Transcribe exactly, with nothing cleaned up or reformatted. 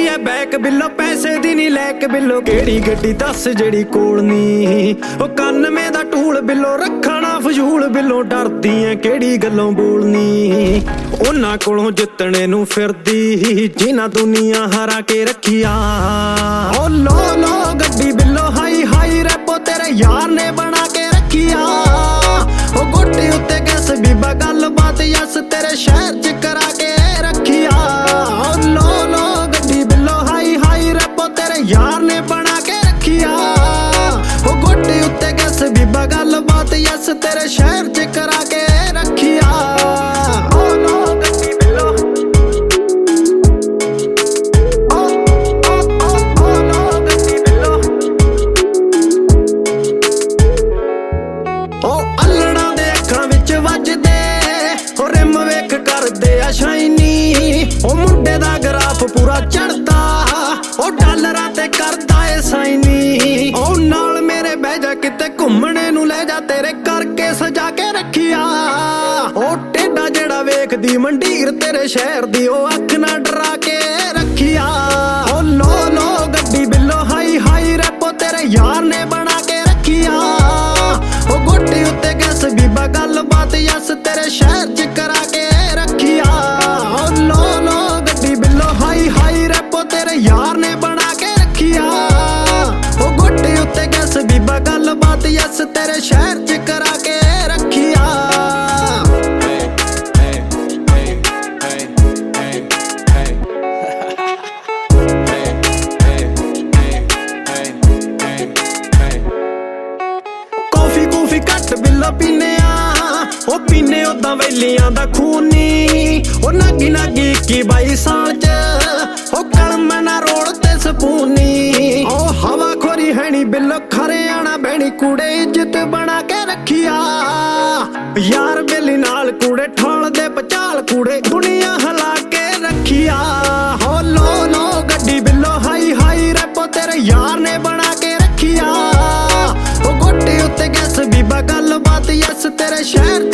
ਐ ਬੈਕ ਬਿੱਲੋ ਪੈਸੇ ਦੀ ਨੀ ਲੈ ਕੇ ਬਿੱਲੋ ਕਿਹੜੀ ਗੱਡੀ ਦੱਸ ਜਿਹੜੀ ਕੋਲ ਨੀ ਉਹ ਇਕਾਨਵੇਂ ਦਾ ਟੂਲ ਬਿੱਲੋ ਰੱਖਣਾ ਫਜ਼ੂਲ ਬਿੱਲੋ ਡਰਦੀ ਐ ਕਿਹੜੀ ਗੱਲੋਂ ਬੋਲਨੀ ਉਹਨਾਂ ਕੋਲੋਂ ਜਿੱਤਣੇ ਨੂੰ ਫਿਰਦੀ ਜਿਨ੍ਹਾਂ ਦੁਨੀਆ ਹਰਾ ਕੇ ਰੱਖੀਆ ਓ ਲੋ ਲੋ ਗੱਡੀ ਬਿੱਲੋ ਹਾਈ ਹਾਈ ਰੈਪੋ ਤੇਰੇ ਯਾਰ ਨੇ ਬਣਾ ਕੇ ਰੱਖੀਆ ਉਹ ਗੋਟੇ ਉੱਤੇ ਗੈਸ ਬੀਬਾ ਗੱਲਬਾਤ ਯਸ ਤੇਰੇ ਸ਼ਹਿਰ ਚ ਕਰਾ ਕੇ ਰੱਖੀਆ ਓ ਲੋ ਲੋ ਗੱਡੀ ਬਿੱਲੋ ਹਾਈ ਹਾਈ ਰੈਪੋ ਤੇਰੇ ਯਾਰ ਨੇ ਬਣਾ ਕੇ ਰੱਖੀਆ ਉਹ ਗੋਟੇ ਉੱਤੇ ਗੈਸ ਬੀਬਾ ਗੱਲਬਾਤ ਯਸ ਤੇਰੇ ਸ਼ਹਿਰ ਚ ਕਰਾ ਕੇ ਰੱਖੀਆ ਓ ਲੋ ਗੱਡੀ ਬਿੱਲੋ ਓ ਓ ਓ ਓ ਲੋ ਗੱਡੀ ਬਿੱਲੋ ਓ ਅੱਲੜਾਂ ਦੇ ਅੱਖਾਂ ਵਿੱਚ ਵੱਜਦੇ ਓ ਰਿਮ ਵੇਖ ਕਰਦੇ ਆ ਸ਼ਾਈਨੀ ਓ ਮੁੰਡੇ ਦਾ ਗਰਾਫ ਪੂਰਾ ਚੜਦਾ ਓ ਡਾਲਰਾਂ ਤੇ ਕਰਦਾ ਏ ਸਾਈਨੀ ਓ ਨਾਲ ਮੇਰੇ ਬਹਿ ਜਾ ਕਿਤੇ ਘੁੰਮਣੇ ਨੂੰ ਲੈ ਜਾ ਤੇਰੇ ਕਰਕੇ ਸਜਾ ਕੇ ਰੱਖੀਆ ਓ ਟੇਡਾ ਜਿਹੜਾ ਵੇਖਦੀ ਮੰਡੀਰ ਤੇਰੇ ਸ਼ਹਿਰ ਦੀ ਓ ਅੱਖ ਨਾ ਡਰਾ ਕੇ ਰੱਖੀਆ ਓ ਲੋ ਲੋ ਗੱਡੀ ਬਿੱਲੋ ਹਾਈ ਹਾਈ ਰੈਪੋ ਤੇਰੇ ਯਾਰ ਨੇ ਬਣਾ ਕੇ ਰੱਖੀਆ ਓ ਗੋਟੇ ਉੱਤੇ ਗੈਸ ਬੀਬਾ ਗੱਲਬਾਤ ਯਸ ਤੇਰੇ ਸ਼ਹਿਰ ਚ ਕਰਾ ਕੇ ਰੱਖੀਆ ਓ ਲੋ ਲੋ ਗੱਡੀ ਬਿੱਲੋ ਹਾਈ ਹਾਈ ਰੈਪੋ ਤੇਰੇ ਯਾਰ ਨੇ ਬਣਾ ਕੇ ਰੱਖੀਆ ਓ ਗੋਟੇ ਉੱਤੇ ਗੈਸ ਬੀਬਾ ਗੱਲਬਾਤ ਯਸ ਤੇਰੇ ਸ਼ਹਿਰ ਚ ਕਰਾ ਕੇ ਰੱਖੀਆ ਕੌਫੀ ਕੂਫੀ ਘੱਟ ਬਿੱਲੋ ਪੀਨੇ ਆ ਉਹ ਪੀਨੇ ਉਦਾਂ ਵੈਲੀਆਂ ਦਾ ਖੂਨ ਨੀ ਉਹ ਨਾਗੀ ਨਾਗੀ ਇੱਕੀ ਬਾਈ ਸਾਲ ਚ ਉਹ ਕਲਮ ਨਾ ਰੋੜ ਤੇ ਸਪੂਨੀ ਉਹ ਹਵਾ ਖੋਰੀ ਹੈਣੀ ਬਿੱਲੋ ਖਰੇ ਆਣਾ ਬਹਿਣੀ ਕੂੜੇ ਇੱਜ਼ਤ ਬਣਾ ਕੇ ਰੱਖੀਆ ਯਾਰ ਬੇਲੀ ਨਾਲ ਕੂੜੇ ਠੋਲ ਦੇ ਪਚਾਲ ਕੂੜੇ ਦੁਨੀਆ ਹਿਲਾ ਕੇ ਰੱਖੀਆ ਹੋ ਲੋ ਲੋ ਗੱਡੀ ਬਿੱਲੋ ਹਾਈ ਹਾਈ ਰੈਪੋ ਤੇਰੇ ਯਾਰ ਨੇ ਬਣਾ ਕੇ ਰੱਖੀਆ ਉਹ ਗੋਟੇ ਉੱਤੇ ਗੈਸ ਬੀਬਾ ਗੱਲਬਾਤ ਯਸ ਤੇਰੇ ਸ਼ਹਿਰ